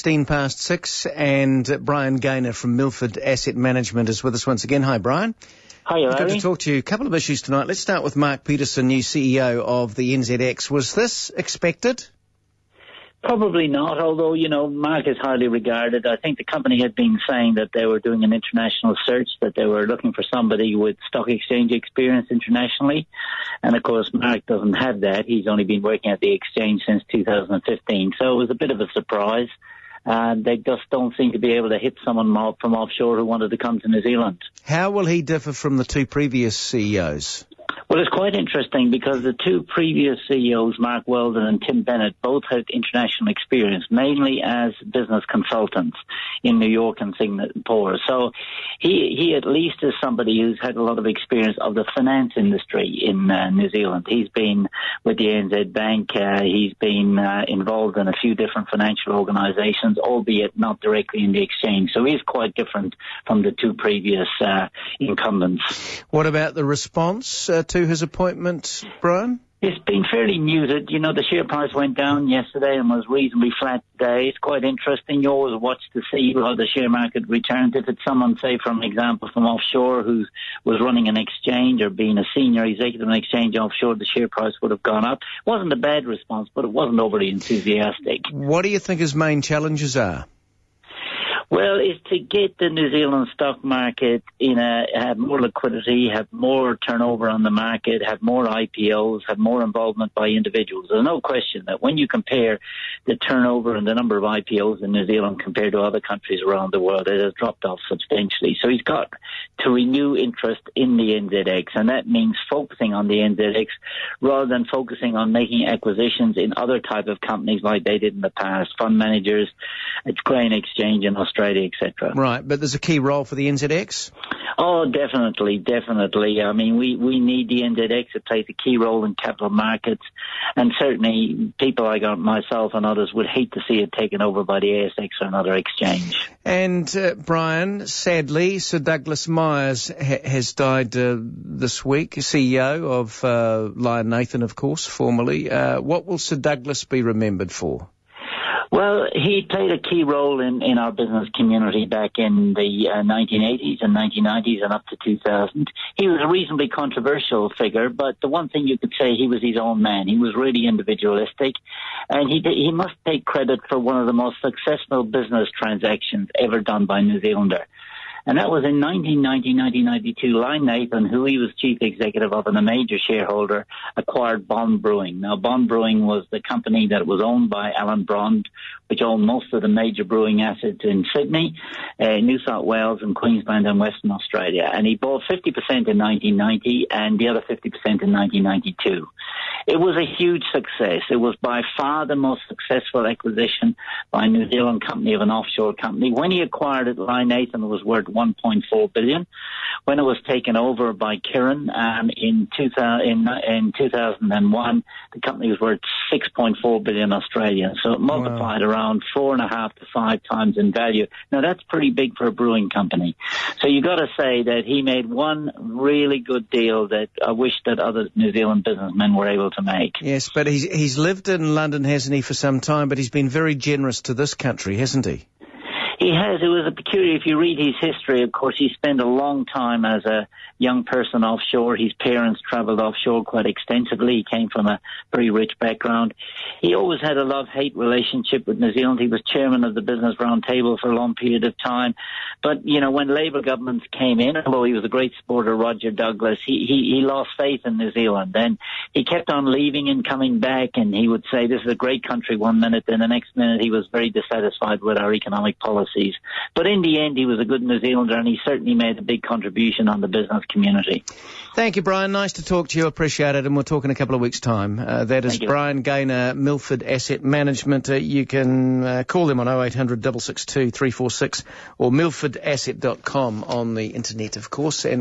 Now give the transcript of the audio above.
6:16, and Brian Gaynor from Milford Asset Management is with us once again. Hi, Brian. Hi, Larry. Good to talk to you. A couple of issues tonight. Let's start with Mark Peterson, new CEO of the NZX. Was this expected? Probably not, although, Mark is highly regarded. I think the company had been saying that they were doing an international search, that they were looking for somebody with stock exchange experience internationally. And, of course, Mark doesn't have that. He's only been working at the exchange since 2015. So it was a bit of a surprise. They just don't seem to be able to hit someone from offshore who wanted to come to New Zealand. How will he differ from the two previous CEOs? Well, it's quite interesting because the two previous CEOs, Mark Weldon and Tim Bennett, both had international experience, mainly as business consultants in New York and Singapore. So he at least is somebody who's had a lot of experience of the finance industry in New Zealand. He's been with the ANZ Bank. He's been involved in a few different financial organizations, albeit not directly in the exchange. So he's quite different from the two previous incumbents. What about the response to his appointment, Brian? It's been fairly muted. The share price went down yesterday and was reasonably flat today. It's quite interesting. You always watch to see how the share market returns. If it's someone, say, from example, from offshore who was running an exchange or being a senior executive in an exchange offshore, the share price would have gone up. It wasn't a bad response, but it wasn't overly enthusiastic. What do you think his main challenges are? Well, it's to get the New Zealand stock market have more liquidity, have more turnover on the market, have more IPOs, have more involvement by individuals. There's no question that when you compare the turnover and the number of IPOs in New Zealand compared to other countries around the world, it has dropped off substantially. So he's got to renew interest in the NZX, and that means focusing on the NZX rather than focusing on making acquisitions in other type of companies like they did in the past, fund managers, grain exchange in Australia, etc. Right, but there's a key role for the NZX? Oh, definitely. I mean, we need the NZX. It plays a key role in capital markets, and certainly people like myself and others would hate to see it taken over by the ASX or another exchange. And, Brian, sadly, Sir Douglas Myers has died this week, CEO of Lion Nathan, of course, formerly. What will Sir Douglas be remembered for? Well, he played a key role in our business community back in the 1980s and 1990s and up to 2000. He was a reasonably controversial figure, but the one thing you could say, he was his own man. He was really individualistic, and he must take credit for one of the most successful business transactions ever done by a New Zealander. And that was in 1992. Lion Nathan, who he was chief executive of and a major shareholder, acquired Bond Brewing. Now, Bond Brewing was the company that was owned by Alan Brond, which owned most of the major brewing assets in Sydney, New South Wales and Queensland and Western Australia. And he bought 50% in 1990 and the other 50% in 1992. It was a huge success. It was by far the most successful acquisition by a New Zealand company of an offshore company. When he acquired it, Lion Nathan was worth $1.4 billion. When it was taken over by Kirin in 2001, the company was worth 6.4 billion Australian. So it multiplied around 4.5 to 5 times in value. Now that's pretty big for a brewing company. So you got to say that he made one really good deal that I wish that other New Zealand businessmen were able to make. Yes, but he's lived in London, hasn't he, for some time, but he's been very generous to this country, hasn't he? He has. It was a peculiar, if you read his history, of course, he spent a long time as a young person offshore. His parents traveled offshore quite extensively. He came from a very rich background. He always had a love-hate relationship with New Zealand. He was chairman of the Business Roundtable for a long period of time. But, when Labour governments came in, although he was a great supporter of Roger Douglas, he lost faith in New Zealand. And he kept on leaving and coming back, and he would say, this is a great country one minute, then the next minute he was very dissatisfied with our economic policy. But in the end, he was a good New Zealander, and he certainly made a big contribution on the business community. Thank you, Brian. Nice to talk to you. Appreciate it, and we'll talk in a couple of weeks' time. That is Brian Gaynor, Milford Asset Management. You can call them on 0800 662 346 or milfordasset.com on the internet, of course. And